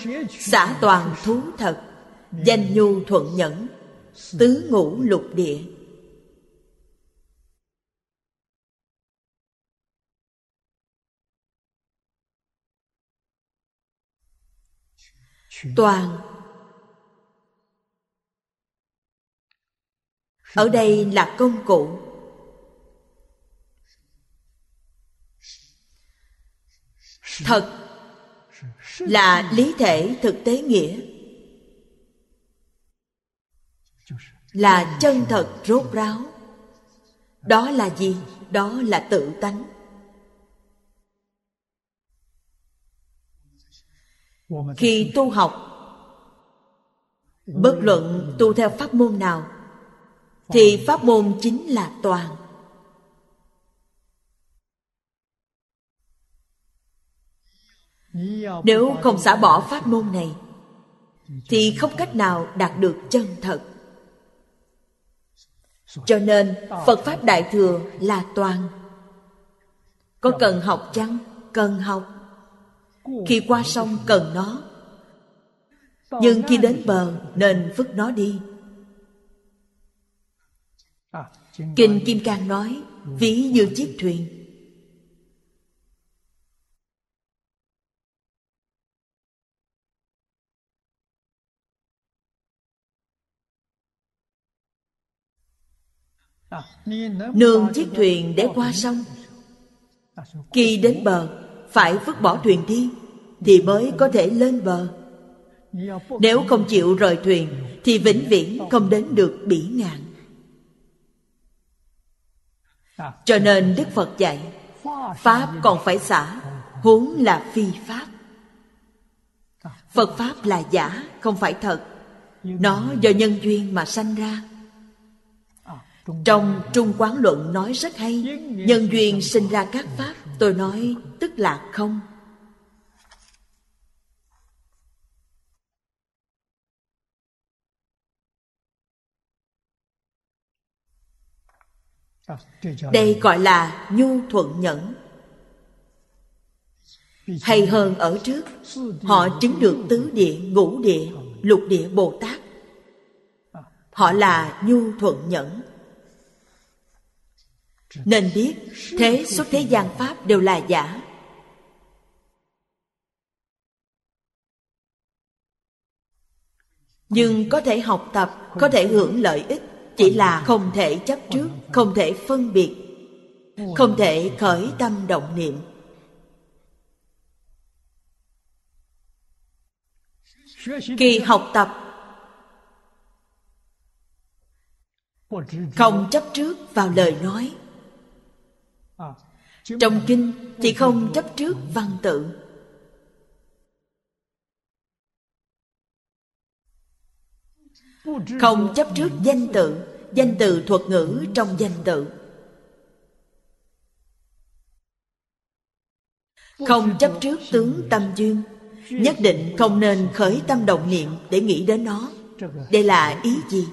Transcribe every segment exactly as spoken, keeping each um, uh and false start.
xả toàn thú thật, danh nhu thuận nhẫn, tứ ngũ lục địa. Toàn ở đây là công cụ. Thật là lý thể thực tế nghĩa, là chân thật rốt ráo. Đó là gì? Đó là tự tánh. Khi tu học, bất luận tu theo pháp môn nào, thì pháp môn chính là toàn. Nếu không xả bỏ pháp môn này, thì không cách nào đạt được chân thật. Cho nên Phật Pháp Đại Thừa là toàn. Có cần học chăng? Cần học. Khi qua sông cần nó, nhưng khi đến bờ nên vứt nó đi. Kinh Kim Cang nói, ví như chiếc thuyền. Nương chiếc thuyền để qua sông. Khi đến bờ, phải vứt bỏ thuyền đi, thì mới có thể lên bờ. Nếu không chịu rời thuyền, thì vĩnh viễn không đến được bỉ ngạn. Cho nên Đức Phật dạy, Pháp còn phải xả, huống là phi Pháp. Phật Pháp là giả, không phải thật. Nó do nhân duyên mà sanh ra. Trong Trung Quán Luận nói rất hay, nhân duyên sinh ra các Pháp. Tôi nói tức là không. Đây gọi là nhu thuận nhẫn. Hay hơn ở trước, họ chứng được tứ địa, ngũ địa, lục địa Bồ Tát. Họ là nhu thuận nhẫn. Nên biết thế xuất thế gian Pháp đều là giả. Nhưng có thể học tập, có thể hưởng lợi ích. Chỉ là không thể chấp trước, không thể phân biệt, không thể khởi tâm động niệm. Khi học tập, không chấp trước vào lời nói. Trong kinh thì không chấp trước văn tự. Không chấp trước danh tự, danh từ thuật ngữ trong danh tự. Không chấp trước tướng tâm duyên. Nhất định không nên khởi tâm động niệm để nghĩ đến nó. Đây là ý gì?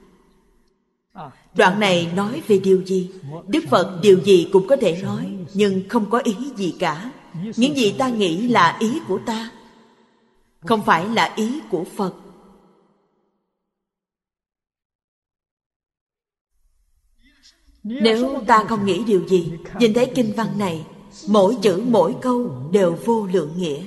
Đoạn này nói về điều gì? Đức Phật điều gì cũng có thể nói, nhưng không có ý gì cả. Những gì ta nghĩ là ý của ta, không phải là ý của Phật. Nếu ta không nghĩ điều gì, nhìn thấy kinh văn này, mỗi chữ mỗi câu đều vô lượng nghĩa.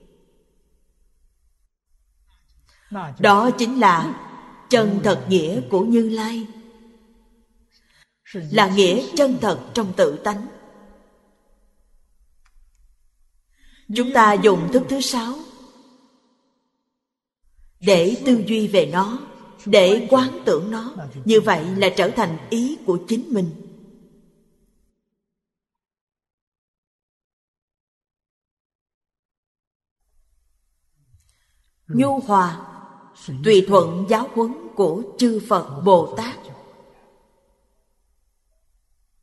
Đó chính là chân thật nghĩa của Như Lai, là nghĩa chân thật trong tự tánh. Chúng ta dùng thức thứ sáu để tư duy về nó, để quán tưởng nó. Như vậy là trở thành ý của chính mình. Nhu hòa tùy thuận giáo huấn của chư Phật Bồ Tát.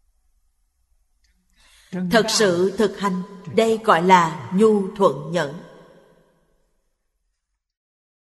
Thật sự thực hành, đây gọi là nhu thuận nhẫn.